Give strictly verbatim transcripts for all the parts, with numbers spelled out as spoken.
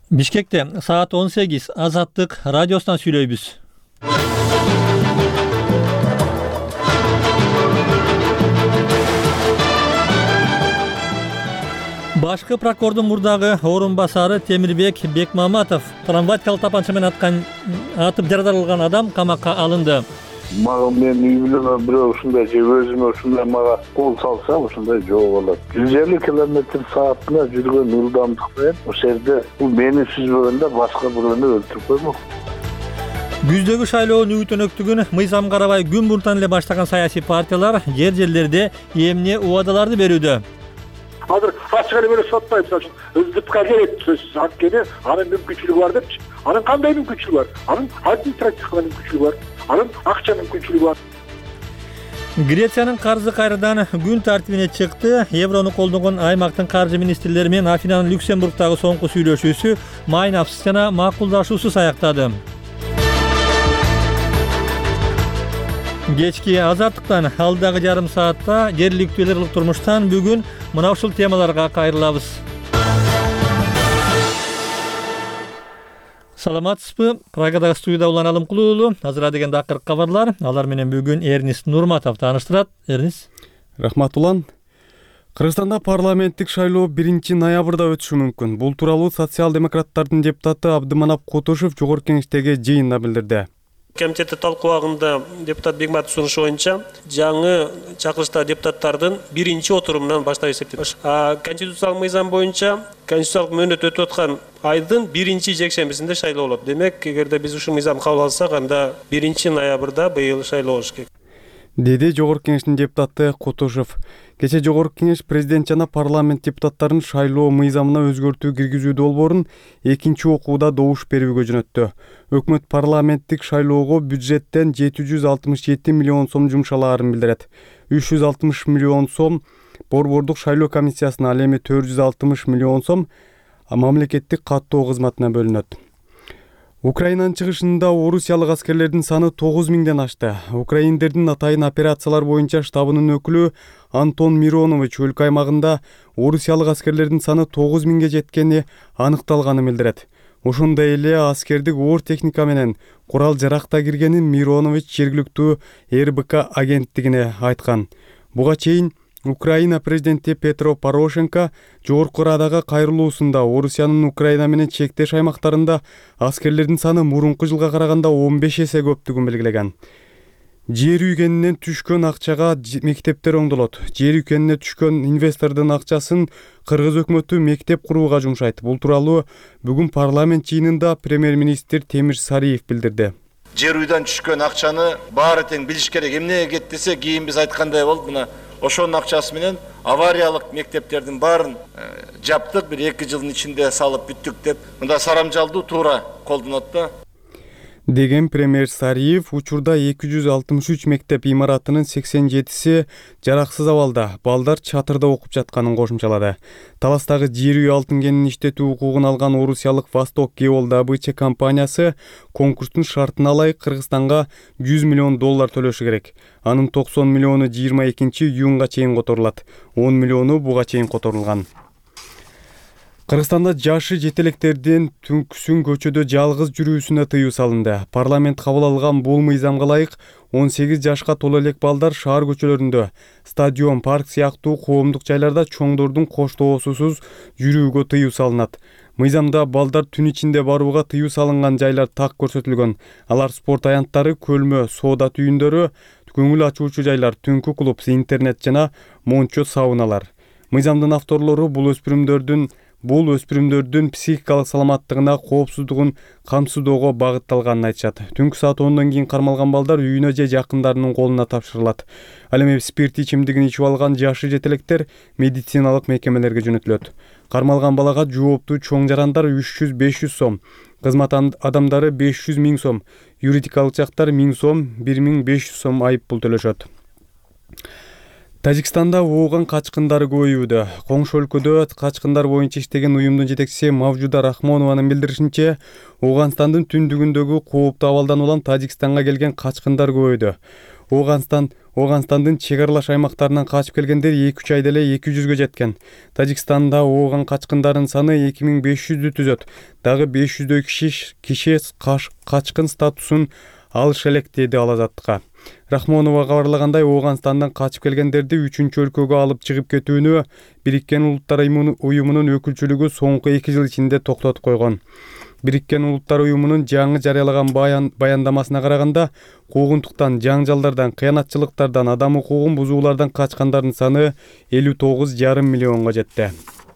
Бишкекте саат он сегиз Азаттык радиосунан сүйлөйбүз. Башкы прокурордун мурдагы орун басары Темирбек Бекмаматов травматикалык тапанча менен аткан атып жараланган адам камакка алынды. Мага мен үй бүлөмө бирөө ушундай же өзүмө ушундай мага кол салса ушундай жол болот. жүз элүү километр саатына жүргөн ылдамдык менен ошол жерде бул мени сүзбөгөндө башка бирөөнү өлтүрүп коймок. Күздөгү шайлоонун үгүтөнөктүгүн мыйзам карабай күн муртан эле баштаган саясий партиялар жер жерлерде эмне убадаларды берүүдө. Азыр ачык эле бөлө сотпайт, мисалы үчүн ыздыпка керек сөзсүз анткени анын мүмкүнчүлүгү бар депчи. Анын кандай мүмкүнчүлүгү бар? Анын административдик мүмкүнчүлүгү бар. Анын акча мүмкүнчүлүгү бар. Грециянын карзы кайрадан күн тартибине чыкты. Еврону колдонгон аймактын каржы министрлери менен Афинанын Люксембургдагы соңку сүйлөшүүсү майнапсыз жана макулдашуусуз аяктады. Кечки Азаттыктан алдагы жарым саатта жергиликтүү эл аралык турмуштан бүгүн мына ушул темаларга кайрылабыз. Саламатсызбы? Прагадагы студияда Улан Алымкулуу уулу. Азыр дегенде акыркы кабарлар. Алар менен бүгүн Эрнис Нурматов тааныштырат. Эрнис. Рахмат Улан. Кыргызстанда парламенттик шайлоо биринчи ноябрда өтүшү мүмкүн. Бул тууралуу социал-демократтардын депутаты Абдыманап Кутушев жогорку кеңештеги жыйында билдирди. Комитетте талкуулаагында депутат Бекматов сунушу боюнча жаңы чакырыштагы депутаттардын биринчи отурумунан баштап эсептелет. Конституциялык мыйзам боюнча конституциялык мөөнөт өтүп аткан айдын биринчи жекшембисинде шайлоо болот. Демек, эгерде биз ушул мыйзамды кабыл алсак, анда биринчи ноябрда быйыл шайлоо болуш керек. Деди жогорку кеңештин депутаты Кутушев. Кече жогорку кеңеш президент жана парламент депутаттарын шайлоо мыйзамына өзгөртүү киргизүү долбоорун экинчи окууда добуш берүүгө жөнөттү. Өкмөт парламенттик шайлоого бюджеттен жети жүз алтымыш жети миллион сом жумшалаарын билдирет. үч жүз алтымыш миллион сом борбордук шайлоо комиссиясына, ал эми төрт жүз алтымыш миллион сом мамлекеттик каттоо кызматына бөлүнөт. Украинанын чыгышында орусиялык аскерлердин саны тогуз миңден ашты. Украиндердин атайын операциялар боюнча штабынын өкүлү Антон Миронович өлкө аймагында орусиялык аскерлердин саны тогуз миңге жеткени аныкталганын билдирет. Ошондой эле аскердик оор техника менен курал жаракта киргенин Миронович жергиликтүү эр бэ ка агенттигине айткан. Буга чейин Украина президенти Петро Порошенко жогорку Радага кайрылуусунда Орусиянын Украина менен чектеш аймактарында аскерлердин саны мурунку жылга караганда он беш эсе көптүгүн белгилеген. Жер үйгөнүнөн түшкөн акчага мектептер оңдолот. Жер үйгөнүнө түшкөн инвестордун акчасын Кыргыз өкмөтү мектеп курууга жумшайт. Бул тууралуу бүгүн парламент жыйынында премьер-министр Темир Сариев билдирди. Жер үйдөн түшкөн акчаны баары тең билиш керек. Эмнеге кетти десе, кийин биз айткандай болуп, мына ошонун акчасы менен авариялык мектептердин баарын жаптык, бир эки жылдын ичинде салып бүттүк деп, мында сарамжалдуу туура колдонот да. Деген премьер Сариев учурда эки жүз алтымыш үч мектеп имаратынын сексен жетиси жараксыз абалда, балдар чатырда окуп жатканын кошумчалады. Таластагы жер үй алтын кенин иштетүү укугун алган орусиялык Восток Геол добыча компаниясы конкурстун шартына ылайык Кыргызстанга жүз миллион доллар төлөшү керек. Анын токсон миллиону жыйырма экинчи июнга чейин которулат. он миллиону буга чейин которулган. Кыргызстанда жашы жетелектердин түнкүсүн көчөдө жалгыз жүрүүсүнө тыюу салынды. Парламент кабыл алган бул мыйзамга ылайык он сегиз жашка толо элек балдар шаар көчөлөрүндө, стадион, парк сыяктуу коомдук жайларда чоңдордун коштоосусуз жүрүүгө тыюу салынат. Мыйзамда балдар түн ичинде барууга тыюу салынган жайлар так көрсөтүлгөн. Алар спорт аянттары, көлмө, соода түйүндөрү, көңүл ачуучу жайлар, түнкү клуб, интернет жана мончо сауналар. Мыйзамдын авторлору бул өспүрүмдөрдүн Бул өспүрүмдөрдүн психикалык саламаттыгына, коопсуздугун камсыздоого багытталганын айтышат. Түнкү саат ондон кийин кармалган балдар үйүнө же жакындарынын колуна тапшырылат. Ал эми спирт ичимдигин ичип алган жашы жетелектер медициналык мекемелерге жөнөтүлөт. Кармалган балага жооптуу чоң жарандар үч жүз беш жүз сом, кызмат адамдары беш жүз миң сом, юридикалык жактар миң сом, бир миң беш жүз сом айып пул төлөшөт. Тажикстанда ооган качкындар көбөйүүдө. Коңшу өлкөдө качкындар боюнча иштеген уюмдун жетекчиси Мавжуда Рахмонованын билдиришинче, Ооганстандын түндүгүндөгү кооптуу абалдан улам Тажикстанга келген качкындар көбөйдү. Ооганстан Ооганстандын чек аралаш аймактарынан качып келгендер эки үч айда эле эки жүзгө жеткен. Тажикстанда ооган качкындардын саны эки миң беш жүздү түзөт. Дагы беш жүздөй киши киши качкын статусун алыш элек, деди ал Азаттыкка. Рахмонова кабарлагандай, Ооганстандан качып келгендерди үчүнчү өлкөгө алып чыгып кетүүнү Бириккен Улуттар Уюмунун өкүлчүлүгү соңку эки жыл ичинде токтотуп койгон. Бириккен Улуттар Уюмунун жаңы жарыялаган баян, баяндамасына караганда, куугунтуктан, жаңжалдардан, кыянатчылыктардан, адам укугун бузуулардан качкандардын саны элүү тогуз жарым миллионго жетти.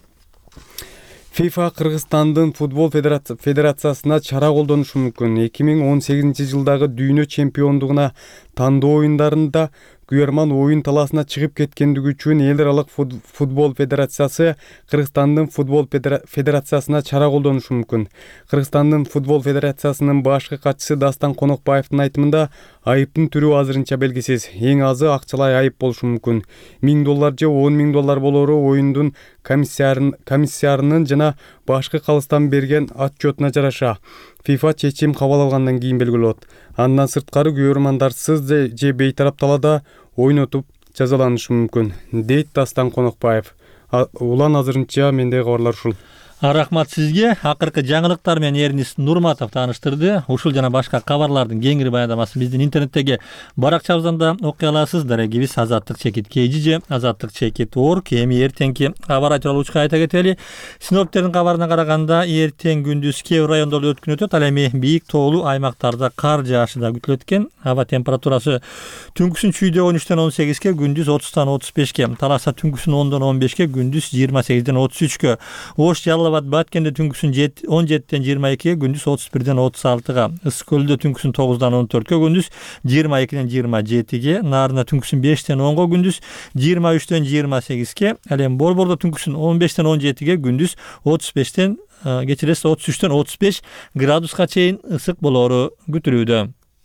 FIFA Кыргызстандын футбол федерациясына чара колдонушу мүмкүн. эки миң он сегизинчи жылдагы дүйнө чемпиондугуна тандоо оюндарында күйөрман оюн талаасына чыгып кеткендиги үчүн эл аралык футбол федерациясы Кыргызстандын футбол федерациясына чара колдонушу мүмкүн. Кыргызстандын футбол федерациясынын башкы катчысы Дастан Конокбаевдин айтымында, айыптын түрү азырынча белгисиз. Эң азы акчалай айып болушу мүмкүн. миң доллар же он миң доллар болору оюндун комиссиярынын жана башкы калыстан берген отчетуна жараша FIFA чечим кабыл алгандан кийин белгилет. Андан сырткары күйөрмандарсыз же бейтарап талаада ойнотуп жазаланышы мүмкүн, дейт Дастан Конокбаев. Улан азырынча мендеги кабарлар ушул. Рахмат сизге. Акыркы жаңылыктар менен Эрнис Нурматов тааныштырды. Ушул жана башка кабарлардын кеңири баяндамасын биздин интернеттеги баракчабыздан да окуй аласыз. Дарегибиз азаттык чекит kg же азаттык чекит точка орг. Эми эртеңки кабар айтылуучу айта кетели. Синоптиктердин кабарына караганда, эртең күндүз кээ бир райондордо өткүн өтөт. Ал эми бийик тоолуу аймактарда кар жаашы да күтүлөт экен. Аба температурасы түнкүсүн чүйдө он үчтөн он сегизге, күндүз отуздан отуз бешке, таласа түнкүсүн ондон он бешке, күндүз жыйырма сегизден отуз үчкө, Ош Жалал Баткенде түнкүсүн он жетиден жыйырма экиге, күндүз отуз бирден отуз алтыга, Ысык Көлдө түнкүсүн тогуздан он төрткө, күндүз жыйырма экиден жыйырма жетиге, Нарында түнкүсүн бештен онго, күндүз жыйырма үчтөн жыйырма сегизге, ал эми Борбордо түнкүсүн он бештен он жетиге, күндүз отуз бештен кечиресиз отуз үчтөн отуз беш градуска чейин ысык болору күтүлүүдө.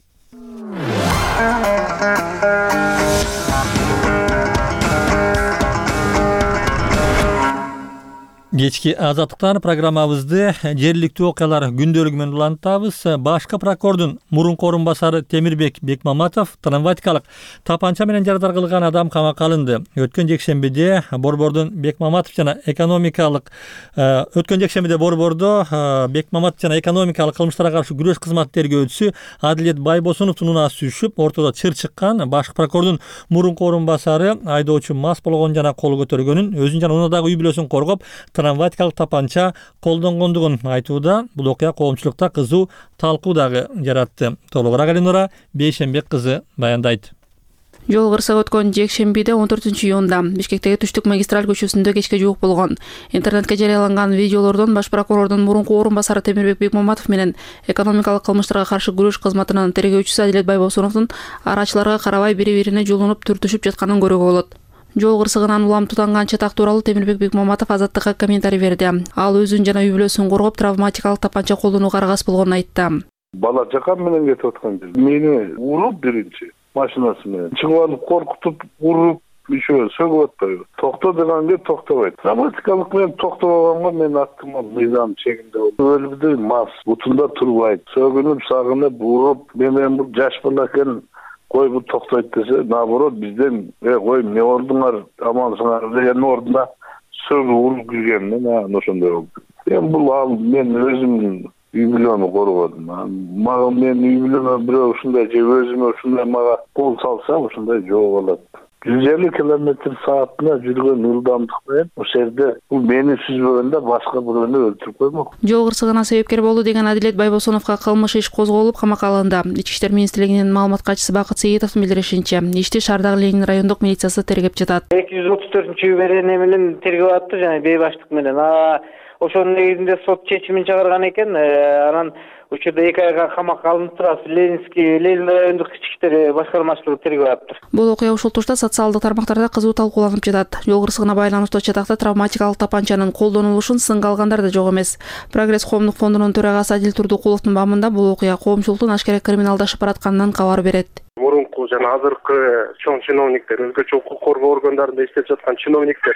Кечки азаттыктан программабызды жергиликтүү окуялар күндөлүгү менен улантабыз. Башкы прокурордун мурунку орун басары Темирбек Бекмаматов травматикалык тапанча менен жарадар кылган адам камакка алынды. Өткөн жекшембиде Борбордун Бекмаматов жана экономикалык өткөн жекшембиде Борбордо Бекмаматов жана экономикалык кылмыштарга каршы күрөш кызматы тергөөчүсү Адилет Байбосуновдун унаасы түшүп, ортодо чыр чыккан. Башкы прокурордун мурунку орун басары айдоочу мас болгон жана кол көтөргөнүн, өзүн жана унадагы үй бүлөсүн коргоп, травматикалык тапанча колдонгондугун айтууда. Бул окуя коомчулукта кызуу талкуу дагы жаратты. Толугураак Эленора Бейшенбек кызы баяндайт. Жол кырсыгы өткөн жекшембиде он төртүнчү июнда Бишкектеги Түштүк магистраль көчөсүндө кечке жуук болгон. Интернетке жарыяланган видеолордон баш прокурордун мурунку орун басары Темирбек Бекмаматов менен экономикалык кылмыштарга каршы күрөш кызматынын тергөөчүсү Адилет Байбосуновдун арачыларга карабай бири-бирине жулунуп түртүшүп жатканын көрүүгө болот. Жол кырсыгынан улам тутанган чатак тууралуу Темирбек Бекмаматов Азаттыкка комментарий берди. Ал өзүн жана үй бүлөсүн коргоп, травматикалык тапанча колдонууга аргасыз болгонун айтты. Бала жакам менен кетип аткан жер. Мени уруп биринчи машинасы менен чыгып алып коркутуп, уруп, еще сөгүп атпайбы. Токто дегенге токтобойт. Травматикалык менен токтобоганга мен аттыма мыйзам чегинде болду. Өлбүдү мас, бутунда турбайт. Сөгүнүп, сагынып, уруп, мен бул жаш бала экен. Кой бул токтойт десе, наоборот бизден э кой эмне болдуңар, амансыңар деген ордуна сөгүп уруп киргенмин, ошондой болду. Эми бул ал мен өзүмдүн үй бүлөмү коргодум. Мага мен үй бүлөмө бирөө ушундай же өзүмө ушундай мага кол салса, ушундай жол болот. жүз элүү километр саатына жүргөн ылдамдык менен ошол жерде бул мени сүзбөгөндө башка бирөөнү өлтүрүп коймок. Жол кырсыгына себепкер болду деген Адилет Байбосуновго кылмыш иш козголуп, камакка алынды. Ички иштер министрлигинин маалымат катчысы Бакыт Сейитовдун билдиришинче, ишти Шаардагы Ленин райондук милициясы тергеп жатат. эки жүз отуз төртүнчү берене менен тергеп атты жана бейбаштык менен. А ошонун негизинде сот чечимин чыгарган экен. Анан учурда эки айга камакка алынып турат. Ленинский Ленин райондук ички иштер башкармачылыгы тергеп атты. Бул окуя ушул тушта социалдык тармактарда кызуу талкууланып жатат. Жол кырсыгына байланыштуу чатакта травматикалык тапанчанын колдонулушун сынга алгандар да жок эмес. Прогресс коомдук фондунун төрагасы Адил Турдукуловдун бамында бул окуя коомчулуктун ашкере криминалдашып баратканынан кабар берет. Мурунку жана азыркы чоң чиновниктер, өзгөчө укук коргоо органдарында иштеп жаткан чиновниктер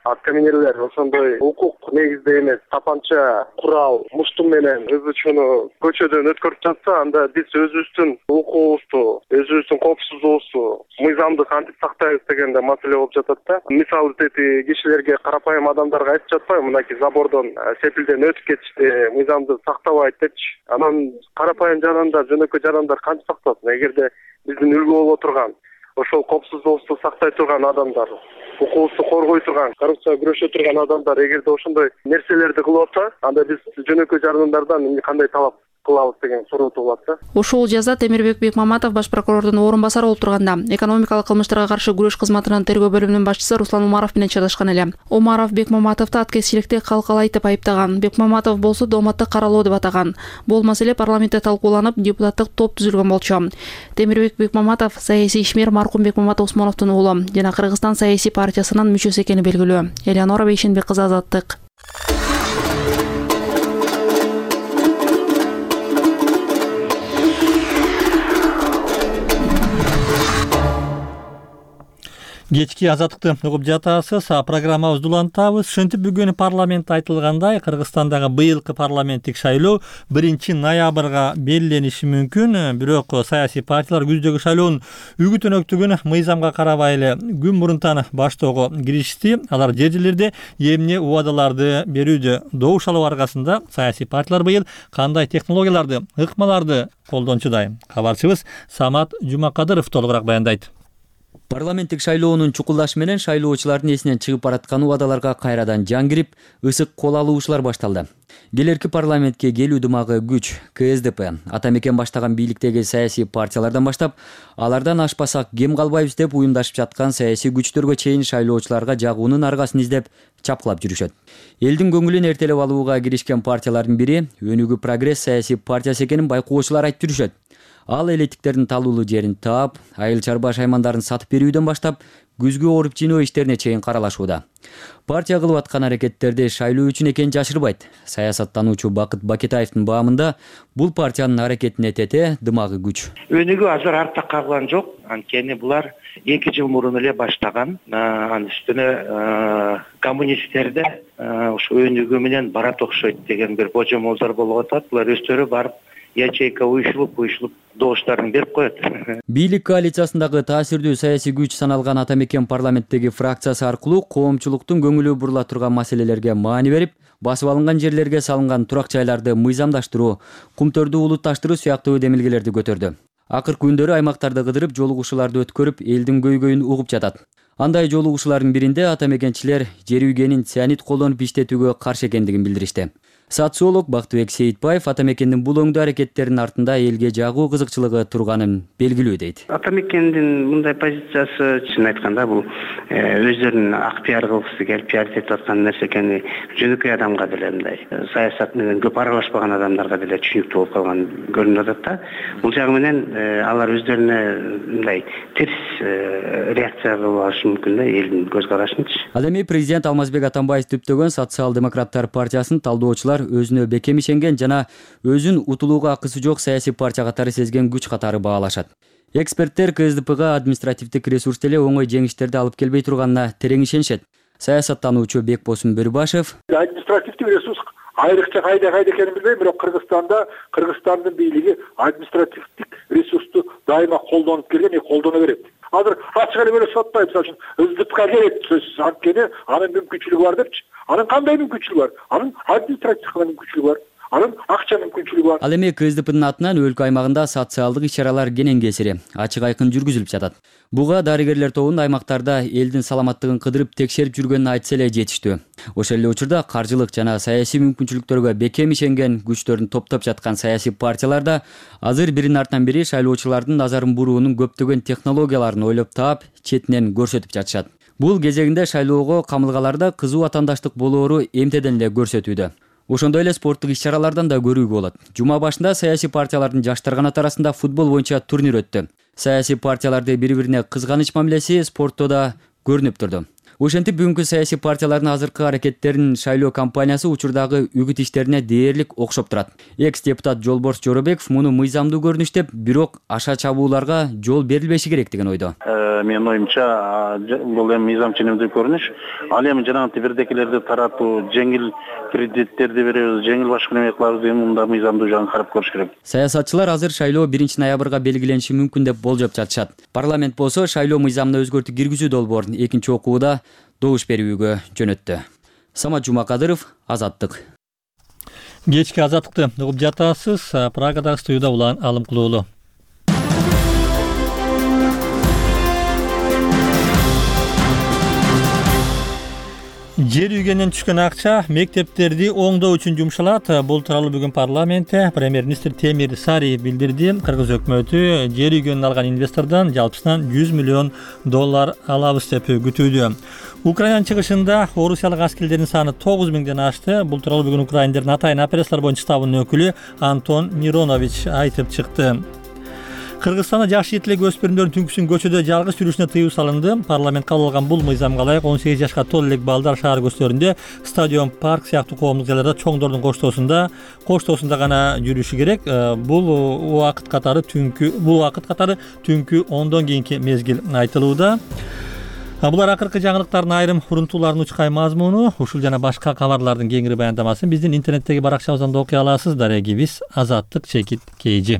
Аткаминерлер ошондой укук негизде эмес, тапанча, курал, муштум менен өз учуну көчөдөн өткөрүп жатса, анда биз өзүбүздүн укугубузду, өзүбүздүн коопсуздугубузду мыйзамды кантип сактайбыз дегенде маселе болуп жатат да. Мисалы эти кишилерге, карапайым адамдарга айтып жатпайбы, мынакей забордон сепилден өтүп кетишти, мыйзамды сактабайт депчи. Анан карапайым жарандар, жөнөкөй жарандар кантип сактасын? Эгерде биздин үлгү боло турган, ошол коопсуздугубузду сактай турган адамдар, укугубузду коргой турган, коррупцияга күрөшө турган адамдар эгерде ошондой нерселерди кылып атса, анда биз жөнөкөй жарандардан кандай талап кылабыз деген суроо туулат да. Ушул жаза Темирбек Бекмаматов баш прокурордун орун басары болуп турганда, экономикалык кылмыштарга каршы күрөш кызматынын тергөө бөлүмүнүн башчысы Руслан Умаров менен чаташкан эле. Умаров Бекмаматовду аткезчиликте калкалайтып айыптаган. Бекмаматов болсо дооматты каралоо деп атаган. Бул маселе парламентте талкууланып, депутаттык топ түзүлгөн болчу. Темирбек Бекмаматов саясий ишмер маркум Бекмамат Усмановдун уулу жана Кыргызстан саясий партиясынын мүчөсү экени белгилүү. Элеонора Бейшенбек кызы, Азаттык. Кечки Азаттыкты угуп жатасыз. Программабызды улантабыз. Ошентип бүгүн парламент айтылгандай, Кыргызстандагы быйылкы парламенттик шайлоо биринчи ноябрга белгилениши мүмкүн. Бирок саясий партиялар күздөгү шайлоонун үгүт-өнөктүгүн мыйзамга карабай эле күн мурунтан баштоого киришти. Алар жер жерлерде эмне убадаларды берүүдө. Добуш шайлоо аркасында саясий партиялар быйыл кандай технологияларды, ыкмаларды колдончудай? Кабарчыбыз Самат Жумакадыров толугураак баяндайт. Парламенттик шайлоонун чукулдашы менен шайлоочулардын эсинен чыгып бараткан убадаларга кайрадан жан кирип, ысык кол алуушулар башталды. Келерки парламентке келүү дымагы күч Ка Эс Д П Атамекен баштаган бийликтеги саясий партиялардан баштап, алардан ашпасак кем калбайбыз деп уюмдашып жаткан саясий күчтөргө чейин шайлоочуларга жагуунун аргасын издеп чапкылап жүрүшөт. Элдин көңүлүн эртелеп алууга киришкен партиялардын бири Өнүгүү Прогресс саясий партиясы экенин байкоочулар айтып жүрүшөт. Ал электиктердин талуулуу жерин таап, айыл чарба шаймандарын сатып берүүдөн баштап, күзгү оруп жинөө иштерине чейин каралашууда. Партия кылып аткан аракеттерди шайлоо үчүн экенин жашырбайт. Саясаттануучу Бакыт Бакетаевдин баамында бул партиянын аракетине тете дымагы күч. Өнүгүү азыр артта калган жок. Анткени булар эки жыл мурун эле баштаган. Анын үстүнө коммунисттерде ушу өнүгүү менен барат окшойт деген бир божомолдор болуп атат. Булар өздөрү барып ячейка уюшулуп, уюшулуп добуштарын берип коет. Бийлик коалициясындагы таасирдүү саясий күч саналган Атамекен парламенттеги фракциясы аркылуу коомчулуктун көңүлү бурула турган маселелерге маани берип, басып алынган жерлерге салынган турак жайларды мыйзамдаштыруу, кумтөрдү улутташтыруу сыяктуу демилгелерди көтөрдү. Акыркы күндөрү аймактарды кыдырып, жолугушууларды өткөрүп, элдин көйгөйүн угуп жатат. Андай жолугушуулардын биринде атамекенчилер жер үйгенин цианид колдонуп иштетүүгө каршы экендигин билдиришти. Социолог Бактыбек Сейитбаев Атамекендин бул оңдуу аракеттеринин артында элге жагуу кызыкчылыгы турганын белгилүү дейт. Атамекендин мындай позициясы чын айтканда бул өздөрүнүн ак пиар кылгысы келип пиарить этип аткан нерсе экени жөнөкөй адамга деле мындай саясат менен көп аралашпаган адамдарга деле түшүнүктүү болуп калган көрүнүп атат да. Бул жагы менен алар өздөрүнө мындай терс реакция кылып алышы мүмкүн да элдин көз карашынчы. Ал эми президент Алмазбек Атамбаев түптөгөн социал-демократтар партиясын талдоочулар өзүнө бекем ишенген жана өзүн утулууга акысы жок саясий партия катары сезген күч катары баалашат. Эксперттер Ка Эс Д Пга административдик ресурс деле оңой жеңиштерди алып келбей турганына терең ишенишет. Саясаттануучу Бекбосун Бөрүбашев административдик ресурс айрыкча кайда кайда экенин билбейм, бирок Кыргызстанда Кыргызстандын бийлиги административдик ресурсту дайыма колдонуп келген, и колдоно берет. Азыр ачык эле бөлө сотпайт, мисалы үчүн СДПга келет сөзсүз, анткени анын мүмкүнчүлүгү бар депчи. Анын кандай мүмкүнчүлүгү бар? Анын административдик мүмкүнчүлүгү бар. Анын акча мүмкүнчүлүгү бар. Ал эми Ка Эс Д Пнын атынан өлкө аймагында социалдык иш-чаралар кенен кесири ачык айкын жүргүзүлүп жатат. Буга дарыгерлер тобунун аймактарда элдин саламаттыгын кыдырып текшерип жүргөнүн айтса эле жетиштүү. Ошол эле учурда каржылык жана саясий мүмкүнчүлүктөргө бекем ишенген күчтөрүн топтоп жаткан саясий партияларда азыр биринин артынан бири шайлоочулардын назарын буруунун көптөгөн технологияларын ойлоп таап, четинен көрсөтүп жатышат. Бул кезегинде шайлоого камылгаларда кызуу атаандаштык болоору эмтеден эле көрсөтүүдө. Ошондой эле спорттук иш-чаралардан да көрүүгө болот. Жума башында саясий партиялардын жаштар канаты арасында футбол боюнча турнир өттү. Саясий партияларды бири-бирине кызганыч мамилеси спортто да көрүнүп турду. Ошентип бүгүнкү саясий партиялардын азыркы аракеттеринин шайлоо кампаниясы учурдагы үгүт иштерине дээрлик окшоп турат. Экс-депутат Жолборс Жоробеков муну мыйзамдуу көрүнүш деп, бирок аша чабууларга жол берилбеши керек деген ойдо. менин оюмча бул эми мыйзам ченемдүү көрүнүш. Ал эми жанагы бирдекилерди таратуу, жеңил кредиттерди беребиз, жеңил башка неме кылабыз деген мында мыйзамдуу жагын карап көрүш керек. Саясатчылар азыр шайлоо биринчи ноябрга белгилениши мүмкүн деп болжоп жатышат. Парламент болсо шайлоо мыйзамына өзгөртүү киргизүү долбоорун экинчи окууда добуш берүүгө жөнөттү. Самат Жумакадыров, Азаттык. Кечки Азаттыкты угуп жатасыз. Прагадагы студияда Улан Алымкулуулу. Жер үйгенен түшкөн акча мектептерди оңдоо үчүн жумшалат. Бул тууралуу бүгүн парламентте премьер-министр Темир Сариев билдирди. Кыргыз өкмөтү жер үйгөнүн алган инвестордон жалпысынан жүз миллион доллар алабыз деп күтүүдө. Украина чыгышында орусиялык аскерлердин саны тогуз миңден ашты. Бул тууралуу бүгүн Украиндердин атайын операциялар боюнча штабынын өкүлү Антон Миронович айтып чыкты. Кыргызстанда жаш жетилик өспүрүмдөрдүн түнкүсүн көчөдө жалгыз жүрүшүнө тыюу салынды. Парламент кабыл алган бул мыйзамга ылайык он сегиз жашка толо элек балдар шаар көчөлөрүндө, стадион, парк сыяктуу коомдук жайларда чоңдордун коштоосунда, коштоосунда гана жүрүшү керек. Бул убакыт катары түнкү, бул убакыт катары түнкү ондон кийинки мезгил айтылууда. Булар акыркы жаңылыктардын айрым урунтууларынын учкай мазмуну. Ушул жана башка кабарлардын кеңири баяндамасын биздин интернеттеги баракчабыздан да окуй аласыз. Дарегибиз Азаттык чекит кейжи.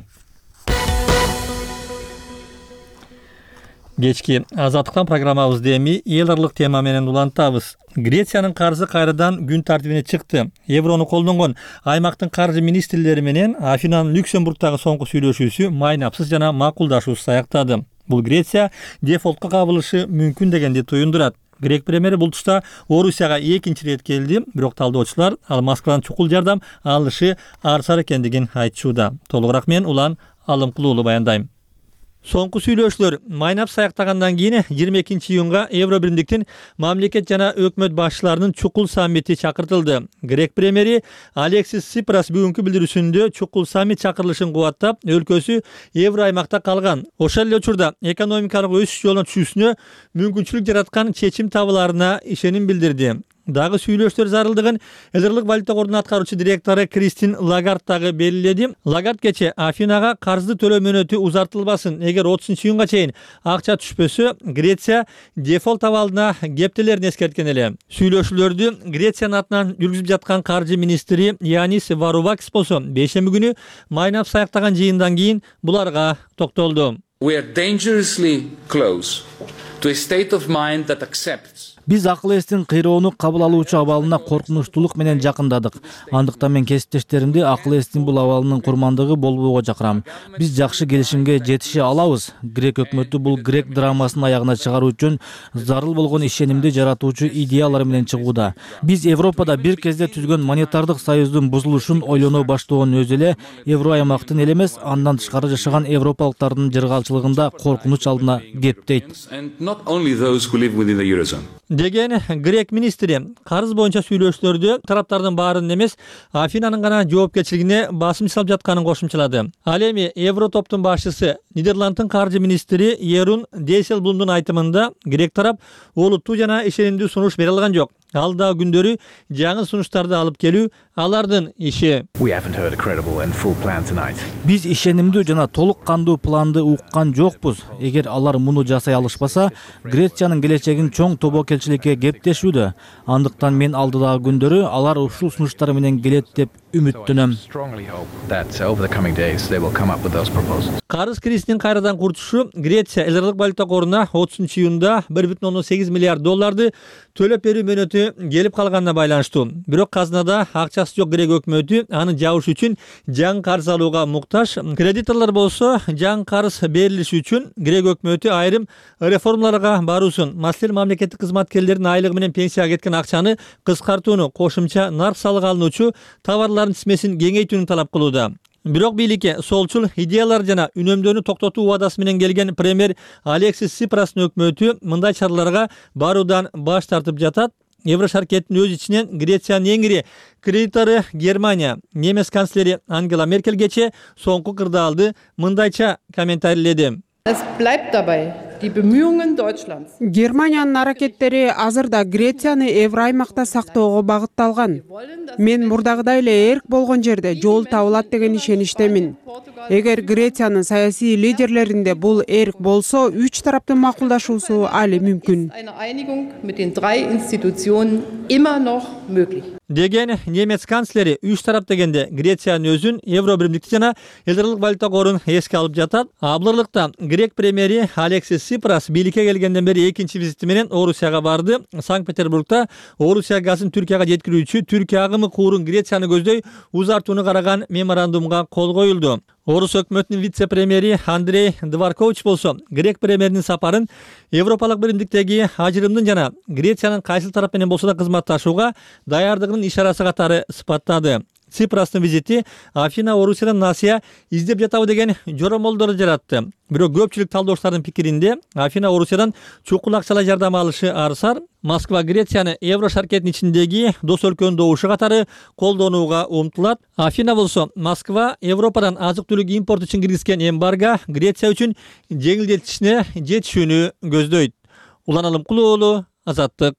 Кечки Азаттыктан программабызды эми эл аралык тема менен улантабыз. Грециянын карзы кайрадан күн тартибине чыкты. Еврону колдонгон аймактын каржы министрлери менен Афинанын Люксембургдагы соңку сүйлөшүүсү майнапсыз жана макулдашуусуз аяктады. Бул Греция дефолтко кабылышы мүмкүн дегенди туюндурат. Грек премьери бул тушта Орусияга экинчи ирет келди, бирок талдоочулар ал Москвадан чукул жардам алышы арсар экендигин айтышууда. Толугураак мен Улан Алымкулуулу баяндайм. Соңку сүйлөшүүлөр майнап саяктагандан кийин жыйырма экинчи июнга Евро биримдиктин мамлекет жана өкмөт башчыларынын чукул саммити чакыртылды. Грек премьери Алексис Сипрас бүгүнкү билдирүүсүндө чукул саммит чакырылышын кубаттап, өлкөсү Евро аймакта калган. Ошол эле учурда экономикалык өсүш жолуна түшүүсүнө мүмкүнчүлүк жараткан чечим табыларына ишеним билдирди. Дагы сүйлөшүүлөр зарылдыгын Эл аралык валюта кордунун аткаруучу директору Кристин Лагард дагы белгиледи. Лагард кече Афинага карзды төлөө мөөнөтү узартылбасын, эгер отузунчу июнга чейин акча түшпөсө, Греция дефолт абалына кептелерин эскерткен эле. Сүйлөшүүлөрдү Грециянын атынан жүргүзүп жаткан каржы министри Янис Варувакис болсо бейшемби күнү майнап саяктаган жыйындан кийин буларга токтолду. We are dangerously close to a state of mind that accepts Биз акыл эстин кыйроону кабыл алуучу абалына коркунучтуулук менен жакындадык. Андыктан мен кесиптештеримди акыл эстин бул абалынын курмандыгы болбоого чакырам. Биз жакшы келишимге жетише алабыз. Грек өкмөтү бул грек драмасын аягына чыгаруу үчүн зарыл болгон ишенимди жаратуучу идеялар менен чыгууда. Биз Европада бир кезде түзгөн монетардык союздун бузулушун ойлоно баштоонун өзү эле Евро аймактын эле эмес, андан тышкары жашаган европалыктардын жыргалчылыгында коркунуч алдына кептейт. Деген грек министри карыз боюнча сүйлөшүүлөрдө тараптардын баарын эмес, Афинанын гана жоопкерчилигине басым жасалып жатканын кошумчалады. Ал эми Евротоптун башчысы Нидерланддын каржы министри Ерун Дейселблумдун айтымында грек тарап олуттуу жана ишенимдүү сунуш бере алган жок. Алда күндөрү жаңы сунуштарды алып келүү алардын иши. Биз ишенимдүү жана толук кандуу планды уккан жокпуз. Эгер алар муну жасай алышпаса, Грециянын келечегин чоң тобокелчиликке кептешүүдө. Андыктан мен алдыдагы күндөрү алар ушул сунуштар менен келет деп үмүттөнөм. Карыз кризисинин кайрадан куртушу Греция эл аралык валюта коруна отузунчу июнда бир бүтүн ондон сегиз миллиард долларды төлөп берүү мөөнөтү келип калганына байланыштуу. Бирок казынада акчасы жок грек өкмөтү аны жабыш үчүн жаңы карыз алууга муктаж. Кредиторлор болсо жаңы карыз берилиши үчүн грек өкмөтү айрым реформаларга баруусун, маселен мамлекеттик кызматкерлердин айлыгы менен пенсияга кеткен акчаны кыскартууну, кошумча нарк салыгы алынуучу товарлардын тизмесин кеңейтүүнү талап кылууда. Бирок бийликке солчул идеялар жана үнөмдөөнү токтотуу убадасы менен келген премьер Алексис Сипрастын өкмөтү мындай чараларга баруудан баш тартып жатат. Евро шаркеттин өз ичинен Грециянын эң ири кредитору Германия, немец канцлери Ангела Меркель кече соңку кырдаалды мындайча комментарийледи. Es bleibt dabei. Die Bemühungen Deutschlands. Германиянын аракеттери азырда Грецияны Евро аймакта сактоого багытталган. Мен мурдагыдай эле эрк болгон жерде жол табылат деген ишеничтемин. Эгер Грециянын саясий лидерлеринде бул эрк болсо, үч тараптын макулдашуусу али мүмкүн. Eine Einigung mit den drei Institutionen immer noch möglich. Деген немец канцлери үч тарап дегенде Грециянын өзүн Евро биримдикти жана Элдарлык валюта корун эске алып жатат. Абылырлыкта грек премьери Алексис Сипрас бийликке келгенден бери экинчи визити менен Орусияга барды. Санкт-Петербургда Орусия газын Түркияга жеткирүүчү Түркия агымы куурун Грецияны көздөй узартууну караган меморандумга кол коюлду. Орус өкмөтүнүн вице-премьери Андрей Дваркович болсо, грек премьеринин сапарын Европалык биримдиктеги ажырымдын жана Грециянын кайсыл тарап менен болсо да кызматташууга даярдыгынын ишарасы катары сыпаттады. Сипрастын визити Афина Орусиядан насыя издеп жатабы деген жоромолдорду жаратты. Бирок көпчүлүк талдоочулардын пикиринде Афина Орусиядан чукул акчалай жардам алышы арсар, Москва Грецияны Евро шаркеттин ичиндеги дос өлкөнүн добушу катары колдонууга умтулат. Афина болсо Москва Европадан азык-түлүк импорт үчүн киргизген эмбарго Греция үчүн жеңилдетишине жетишүүнү көздөйт. Улан Алымкулуу уулу, Азаттык.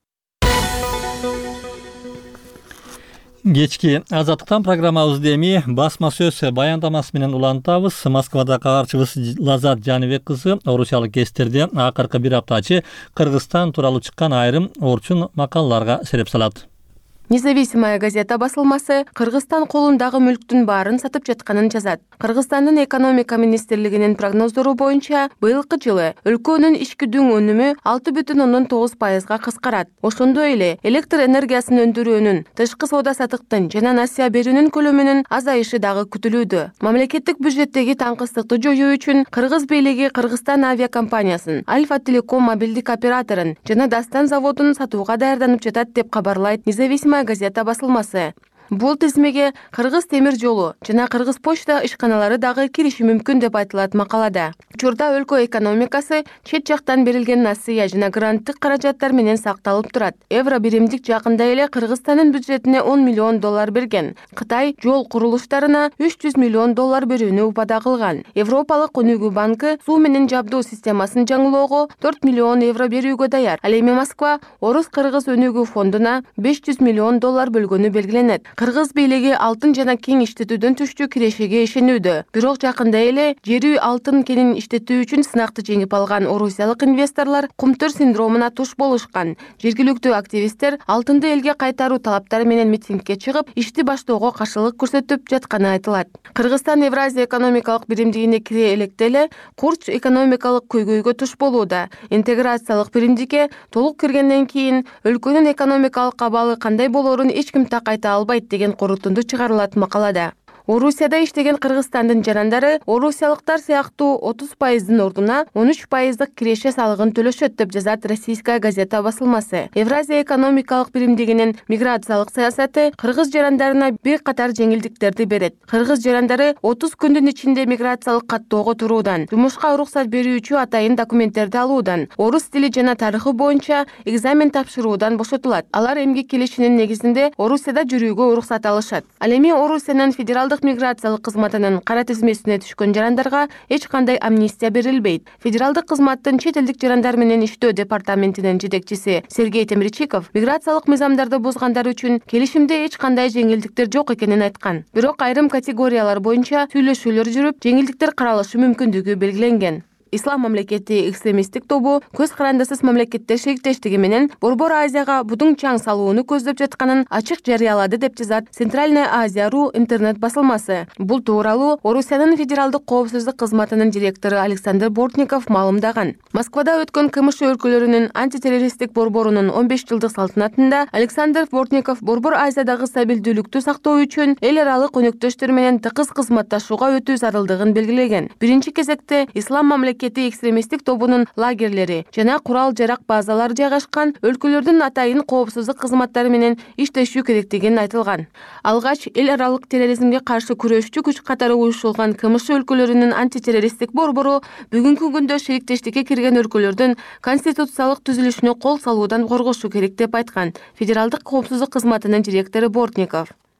Кечки Азаттыктан программабызды эми басма сөз баяндамасы менен улантабыз. Москвада кагарчыбыз Лазат Жаныбек кызы орусиялык кестерде акыркы бир аптачы Кыргызстан тууралуу чыккан айрым орчун макалаларга сереп салат. Независимая газета басылмасы Кыргызстан колундагы мүлктүн баарын сатып жатканын жазат. Кыргызстандын экономика министрлигинин прогноздору боюнча быйылкы жылы өлкөнүн ички дүң өнүмү алты бүтүн ондон тогуз пайызга кыскарат. Ошондой эле электр энергиясын өндүрүүнүн, тышкы соода сатыктын жана насыя берүүнүн көлөмүнүн азайышы дагы күтүлүүдө. Мамлекеттик бюджеттеги таңкыстыкты жоюу үчүн Кыргыз бийлиги Кыргызстан авиакомпаниясын, Альфа Телеком мобилдик операторун жана Дастан заводун сатууга даярданып жатат деп кабарлайт Независимая газета басылмасы. Бул тизмеге Кыргыз темир жолу жана Кыргыз почта ишканалары дагы кириши мүмкүн деп айтылат макалада. Учурда өлкө экономикасы чет жактан берилген насыя жана гранттык каражаттар менен сакталып турат. Евро биримдик жакында эле Кыргызстандын бюджетине он миллион доллар берген. Кытай жол курулуштарына үч жүз миллион доллар берүүнү упада кылган. Европалык өнүгүү банкы суу менен жабдуу системасын жаңылоого төрт миллион евро берүүгө даяр. Ал эми Москва Орус-Кыргыз өнүгүү фондуна беш жүз миллион доллар бөлгөнү белгиленет. Кыргыз бийлиги алтын жана кең иштетүүдөн түштүү кирешеге ишенүүдө. Бирок жакында эле жери алтын кенин иштетүү үчүн сынакты жеңип алган орусиялык инвесторлор кумтөр синдромуна туш болушкан. Жергиликтүү активисттер алтынды элге кайтаруу талаптары менен митингге чыгып, ишти баштоого каршылык көрсөтүп жатканы айтылат. Кыргызстан Евразия экономикалык биримдигине кире электе эле курч экономикалык көйгөйгө туш болууда. Интеграциялык биримдикке толук киргенден кийин өлкөнүн экономикалык абалы кандай болоорун эч ким так айта албайт деген корутунду чыгарылат макалада. Орусияда иштеген Кыргызстандын жарандары орусиялыктар сыяктуу отуз пайыздын ордуна он үч пайыздык киреше салыгын төлөшөт деп жазат Российская газета басылмасы. Евразия экономикалык биримдигинин миграциялык саясаты кыргыз жарандарына бир катар жеңилдиктерди берет. Кыргыз жарандары отуз күндүн ичинде миграциялык каттоого туруудан, жумушка уруксат берүүчү атайын документтерди алуудан, орус тили жана тарыхы боюнча экзамен тапшыруудан бошотулат. Алар эмгек келишинин негизинде Орусияда жүрүүгө уруксат алышат. Ал эми Орусиянын федералдык миграциялык кызматынын кара тизмесине түшкөн жарандарга эч кандай амнистия берилбейт. Федералдык кызматтын чет элдик жарандар менен иштөө департаментинин жетекчиси Сергей Темирчиков миграциялык мыйзамдарды бузгандар үчүн келишимде эч кандай жеңилдиктер жок экенин айткан. Бирок айрым категориялар боюнча сүйлөшүүлөр жүрүп, жеңилдиктер каралышы мүмкүндүгү белгиленген. Ислам мамлекети экстремисттик тобу көз карандысыз мамлекеттер шериктештиги менен Борбор Азияга будуң чаң салууну көздөп жатканын ачык жарыялады деп жазат Центральная Азия.ру интернет басылмасы. Бул тууралуу Орусиянын федералдык коопсуздук кызматынын директору Александр Бортников маалымдаган. Москвада өткөн КМШ өлкөлөрүнүн антитеррористтик борборунун он беш жылдык салтанатында Александр Бортников Борбор Азиядагы стабилдүүлүктү сактоо үчүн эл аралык өнөктөштөр менен тыгыз кызматташууга өтүү зарылдыгын белгилеген. Биринчи кезекте Ислам мамлекети экстремисттик тобунун лагерлери жана курал жарак базалары жайгашкан өлкөлөрдүн атайын коопсуздук кызматтары менен иштешүү керектигин айтылган. Алгач эл аралык терроризмге каршы күрөшчү күч катары уюштурулган КМШ өлкөлөрүнүн антитеррористтик борбору бүгүнкү күндө шериктештикке кирген өлкөлөрдүн конституциялык түзүлүшүнө кол салуудан коргошу керек деп айткан Федералдык коопсуздук кызматынын директору Бортников.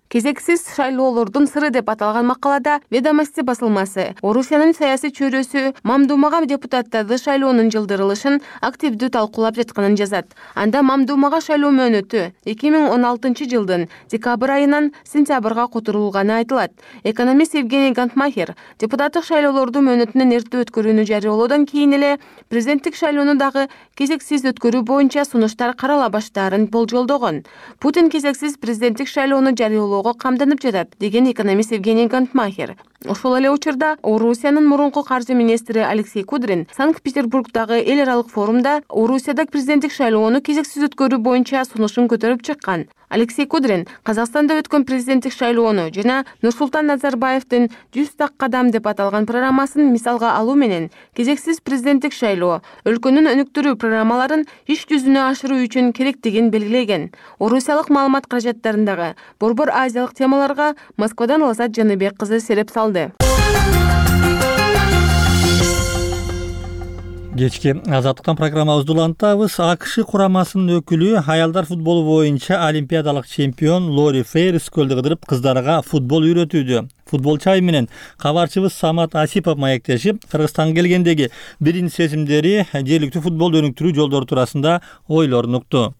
кезексиз шайлоолордун сыры деп аталган макалада Ведомости басылмасы Орусиянын саясий чөйрөсү Мамдумага депутаттарды шайлоонун жылдырылышын активдүү талкуулап жатканын жазат. Анда Мамдумага шайлоо мөөнөтү эки миң он алтынчы жылдын декабрь айынан сентябрга которулганы айтылат. Экономист Евгений Гантмахер депутаттык шайлоолорду мөөнөтүнөн эрте өткөрүүнү жарыялоодон кийин эле президенттик шайлоону дагы кезексиз өткөрүү боюнча сунуштар карала баштаарын болжолдогон. Путин кезексиз президенттик шайлоону жарыялоого камданып жатат деген экономист Евгений Гантмахер. Ошол эле учурда Орусиянын мурунку каржы министри Алексей Кудрин Санкт-Петербургдагы эл аралык форумда Орусияда президенттик шайлоону кезексиз өткөрүү боюнча сунушун көтөрүп чыккан. Алексей Кудрин Казакстанда өткөн президенттик шайлоону жана Нурсултан Назарбаевдин жүз так кадам деп аталган программасын мисалга алуу менен кезексиз президенттик шайлоо өлкөнүн өнүктүрүү программаларын иш жүзүнө ашыруу үчүн керектигин белгилеген. Орусиялык маалымат каражаттарындагы борбор азиялык темаларга Москвадан Лазат Жаныбек кызы сереп салды. Кечки Азаттыктан программабызды улантабыз. АКШ курамасынын өкүлү аялдар футболу боюнча олимпиадалык чемпион Лори Фейрс көлдү кыдырып кыздарга футбол үйрөтүүдө. Футболчу ай менен кабарчыбыз Самат Асипов маектешип, Кыргызстанга келгендеги биринчи сезимдери, жергиликтүү футболду өнүктүрүү жолдору туурасында ойлорун укту.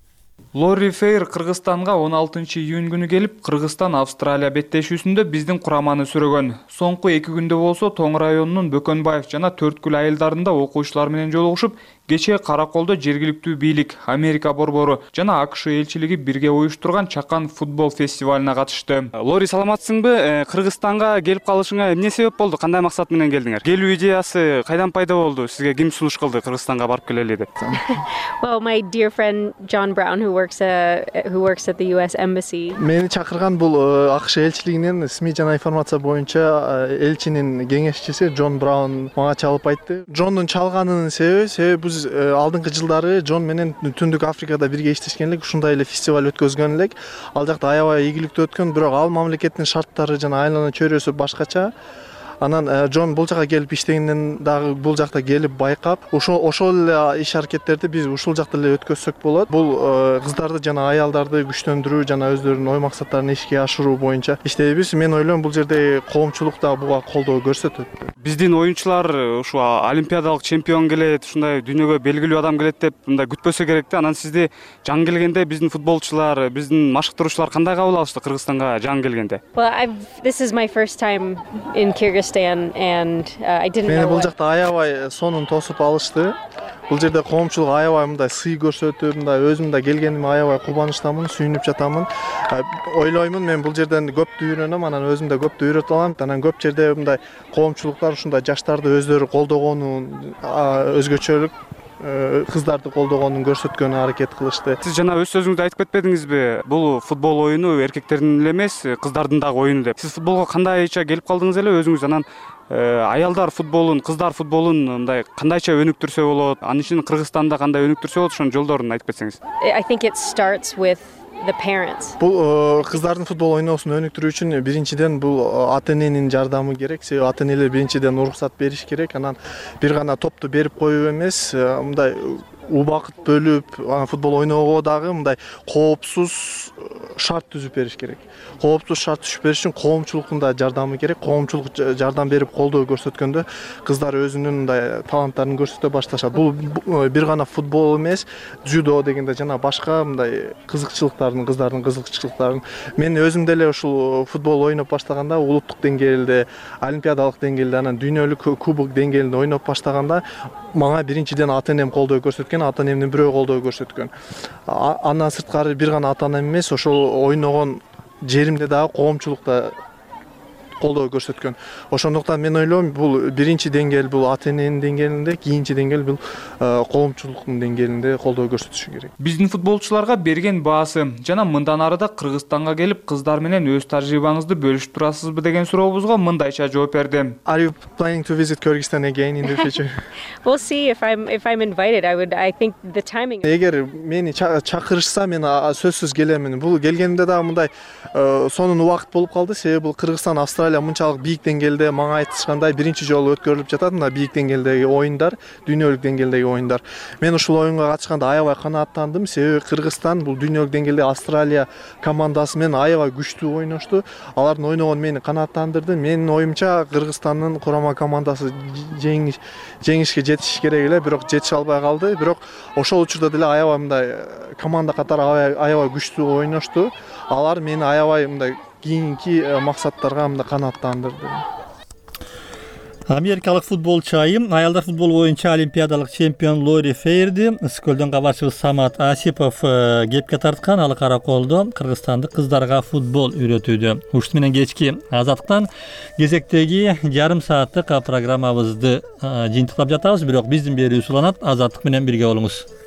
Лори Фейр Кыргызстанга он алтынчы июнь күнү келип, Кыргызстан-Австралия беттешүүсүндө биздин кураманы сүрөгөн. Соңку эки күндө болсо Тоң районунун Бөкөнбаев жана Төрткүл айылдарында окуучулар менен жолугушуп, кечээ Караколдо жергиликтүү бийлик, Америка борбору жана АКШ элчилиги бирге уюштурган Чакан футбол фестивалына катышты. Лори, саламатсыңбы? Кыргызстанга келип калышыңа эмне себеп болду? Кандай максат менен келдиңер? Келүү идеясы кайдан пайда болду? Сизге ким сунуш кылды Кыргызстанга барып келели деп? Well, my dear friend John Brown who works uh, who works at the U S Embassy. Мени чакырган бул АКШ элчилигинин СМИ жана информация боюнча элчинин кеңешчиси Джон Браун мага чалып айтты. Джондун чалганынын себеби себеби биз алдыңкы жылдары Джон менен Түндүк Африкада бирге иштешкен элек, ушундай эле фестиваль өткөзгөн элек. Ал жакта аябай ийгиликтүү өткөн, бирок ал мамлекеттин шарттары жана айлана чөйрөсү башкача. Анан Джон бул жака келип иштегенден дагы бул жакта келип байкап, ошол ошол эле иш аракеттерди биз ушул жакта эле өткөзсөк болот. Бул кыздарды жана аялдарды күчтөндүрүү жана өздөрүнүн ой максаттарын ишке ашыруу боюнча иштейбиз. Мен ойлойм бул жерде коомчулук да буга колдоо көрсөтөт. Биздин оюнчулар ушу олимпиадалык чемпион келет, ушундай дүйнөгө белгилүү адам келет деп мындай күтпөсө керек да. Анан сизди жаңы келгенде биздин футболчулар, биздин машыктыруучулар кандай кабыл алышты Кыргызстанга жаңы келгенде? Well, I've this is my first time in Kyrgyzstan and uh, I didn't know. Мени бул жакта аябай сонун тосуп алышты. Бул жерде коомчулук аябай мындай сый көрсөтүп, мындай өзүм да келгениме аябай кубанычтамын, сүйүнүп жатамын. Ойлоймун мен бул жерден көптү үйрөнөм, анан өзүм да көптү үйрөтө алам. Анан көп жерде мындай коомчулуктар ушундай жаштарды өздөрү колдогонун, өзгөчөлүк кыздарды колдогонун көрсөткөнү аракет кылышты. Сиз жана өз сөзүңүздө айтып кетпедиңизби? Бул футбол оюну эркектердин эле эмес, кыздардын дагы оюну деп. Сиз футболго кандайча келип калдыңыз эле өзүңүз? Анан аялдар футболун, кыздар футболун мындай кандайча өнүктүрсө болот? Анын үчүн Кыргызстанда кандай өнүктүрсө болот? Ошонун жолдорун айтып кетсеңиз. I think it starts with the parents. Бул кыздардын футбол ойноосун өнүктүрүү үчүн биринчиден бул ата эненин жардамы керек. Себеби ата энелер биринчиден уруксат бериш керек. Анан бир гана топту берип коюу эмес, мындай убакыт бөлүп, футбол ойноого дагы мындай коопсуз шарт түзүп бериш керек. Коопсуз шарт түзүп бериш үчүн коомчулуктун да жардамы керек. Коомчулук жардам берип колдоо көрсөткөндө кыздар өзүнүн мындай таланттарын көрсөтө башташат. Бул бир гана футбол эмес, дзюдо дегенде жана башка мындай кызыкчылыктарын, кыздардын кызыкчылыктарын. Мен өзүм деле ушул футбол ойноп баштаганда, улуттук деңгээлде, олимпиадалык деңгээлде, анан дүйнөлүк кубок деңгээлинде ойноп баштаганда мага биринчиден ата энем колдоо көрсөткөн, ата энемдин бирөө колдоо көрсөткөн. Андан сырткары бир гана ата энем эмес, ошол ойногон жеримде дагы коомчулукта колдоо көрсөткөн. Ошондуктан мен ойлойм, бул биринчи деңгээл бул ата эненин деңгээлинде, кийинчи деңгээл бул коомчулуктун деңгээлинде колдоо көрсөтүшү керек. Биздин футболчуларга берген баасы жана мындан ары да Кыргызстанга келип кыздар менен өз тажрыйбаңызды бөлүшүп турасызбы деген сурообузга мындайча жооп берди. Are you planning to visit Kyrgyzstan again in the future? We'll see if I'm if I'm invited. I would I think the timing. Эгер мени чакырышса мен сөзсүз келемин. Бул келгенимде дагы мындай сонун убакыт болуп калды. Себеби бул Кыргызстан Австралия Австралия мынчалык бийик деңгээлде мага айтышкандай биринчи жолу өткөрүлүп жатат мына бийик деңгээлдеги оюндар, дүйнөлүк деңгээлдеги оюндар. Мен ушул оюнга катышканда аябай канааттандым, себеби Кыргызстан бул дүйнөлүк деңгээлде Австралия командасы менен аябай күчтүү ойношту. Алардын ойногону мени канааттандырды. Менин оюмча Кыргызстандын курама командасы жеңишке жетиши керек эле, бирок жетише албай калды. Бирок ошол учурда деле аябай мындай команда катары аябай күчтүү ойношту. Алар мени аябай мындай кийинки максаттарга мындай канааттандырды. Америкалык футболчу айым аялдар футбол боюнча олимпиадалык чемпион Лори Фейрди Скөлдөн кабарчыбыз Самат Асипов кепке тарткан. Ал Караколдо кыргызстандык кыздарга футбол үйрөтүүдө. Ушуну менен кечки Азаттыктан кезектеги жарым сааттык программабызды жыйынтыктап жатабыз, бирок биздин берүүбүз уланат. Азаттык менен бирге болуңуз.